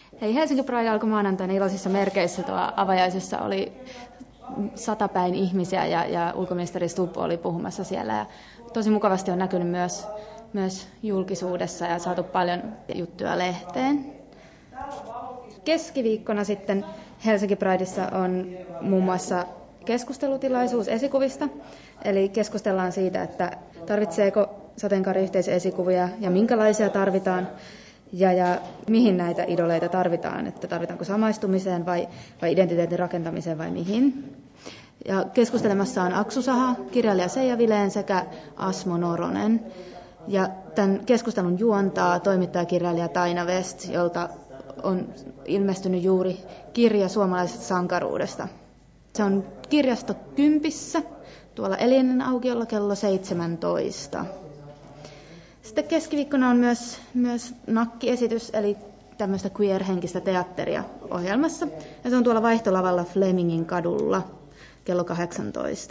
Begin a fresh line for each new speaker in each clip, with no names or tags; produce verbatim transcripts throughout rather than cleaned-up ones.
Hei, Helsinki Pride alkoi maanantaina iloisissa merkeissä. Tuolla avajaisissa oli satapäin ihmisiä ja, ja ulkoministeri Stubb oli puhumassa siellä. Ja tosi mukavasti on näkynyt myös, myös julkisuudessa ja saatu paljon juttuja lehteen. Keskiviikkona sitten Helsinki Prideissa on muun muassa keskustelutilaisuus esikuvista. Eli keskustellaan siitä, että tarvitseeko sateenkaariyhteisö esikuvia ja minkälaisia tarvitaan. Ja, ja mihin näitä idoleita tarvitaan, että tarvitaanko samaistumiseen vai, vai identiteetin rakentamiseen vai mihin. Ja keskustelemassa on Aksu Saha, kirjailija Seija Vileen sekä Asmo Noronen. Ja tämän keskustelun juontaa toimittajakirjailija Taina West, jolta on ilmestynyt juuri kirja suomalaisesta sankaruudesta. Se on kirjasto Kympissä, tuolla Elinen aukiolla kello seitsemäntoista. Sitten keskiviikkona on myös, myös nakkiesitys, eli tämmöistä queer-henkistä teatteria ohjelmassa. Ja se on tuolla vaihtolavalla Flemingin kadulla kello kahdeksantoista.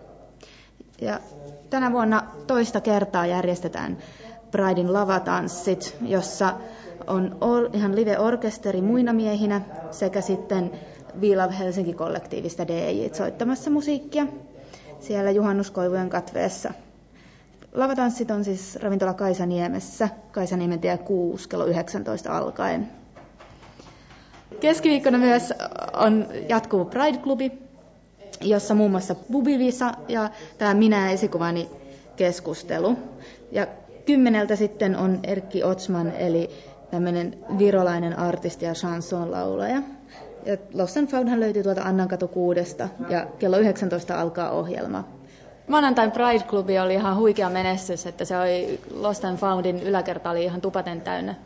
Ja tänä vuonna toista kertaa järjestetään Pridein lavatanssit, jossa on ihan live-orkesteri muina miehinä sekä sitten We Love Helsinki-kollektiivista D J:t soittamassa musiikkia siellä juhannuskoivujen katveessa. Lavatanssit on siis ravintola Kaisaniemessä, Kaisaniemen tie kuusi, kello yhdeksäntoista alkaen. Keskiviikkona myös on jatkuu Pride-klubi, jossa muun muassa Bubivisa ja tämä Minä esikuvani keskustelu. Ja kymmeneltä sitten on Erkki Otsman, eli tämmöinen virolainen artisti ja chansonlaulaja. Ja Lost and Foundhan löytyy tuolta Annankatu kuudesta ja kello yhdeksäntoista alkaa ohjelma. Maanantain Pride-klubi oli ihan huikea menestys, että se oli Lost and Foundin yläkerta oli ihan tupaten täynnä.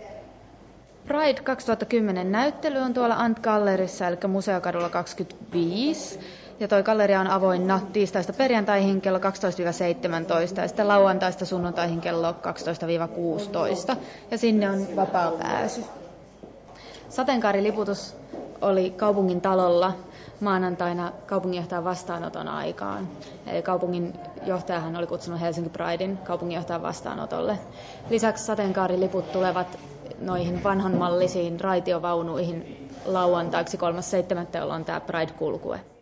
Pride kaksituhattakymmenen näyttely on tuolla Ant Gallerissa, eli Museokadulla kaksikymmentäviisi. Ja toi galleria on avoinna tiistaista perjantaihin kello kaksitoista seitsemäntoista ja sitten lauantaista sunnuntaihin kello kaksitoista kuusitoista. Ja sinne on vapaa pääsy. Sateenkaariliputus oli kaupungin talolla maanantaina kaupunginjohtajan vastaanoton aikaan. Eli kaupunginjohtajahan oli kutsunut Helsinki Pridein kaupunginjohtajan vastaanotolle. Lisäksi sateenkaariliput tulevat noihin vanhanmallisiin raitiovaunuihin lauantaiksi kolmas seitsemättä, jolloin tämä Pride-kulkue.